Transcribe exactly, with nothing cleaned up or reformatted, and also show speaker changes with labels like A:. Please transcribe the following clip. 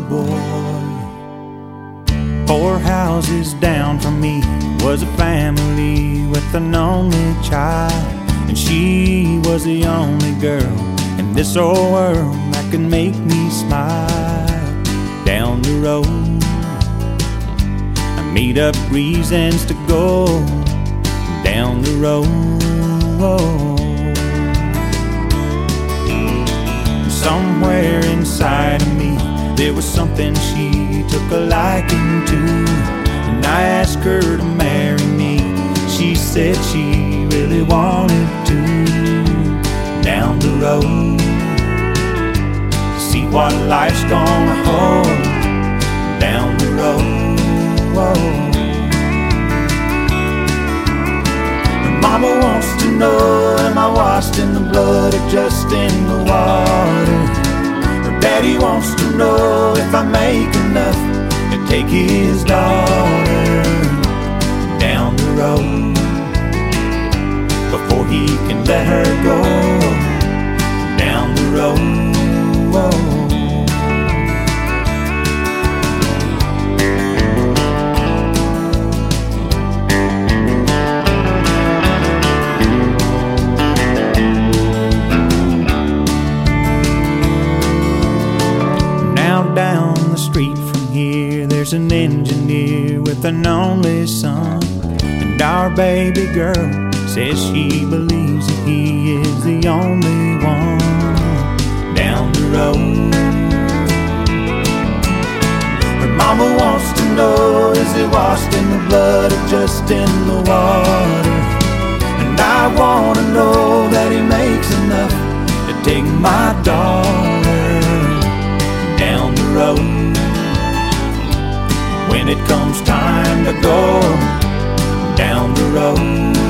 A: boy. Four houses down from me was a family with an only child, and she was the only girl in this old world that could make me smile. Down the road, I made up reasons to go down the road. Somewhere inside of me there was something she took a liking to, and I asked her to marry me. She said she really wanted to. Down the road, to see what life's gonna hold. Down the road, and Mama wants to know, am I washed in the blood or just in the water? Daddy wants to know if I make enough to take his daughter. Down the road, before he can let her go. Down the road. Down the street from here there's an engineer with an only son, and our baby girl says she believes that he is the only one. Down the road, her mama wants to know, is he washed in the blood or just in the water? And I wanna know that he makes enough to take my daughter. Down the road, when it comes time to go. Down the road.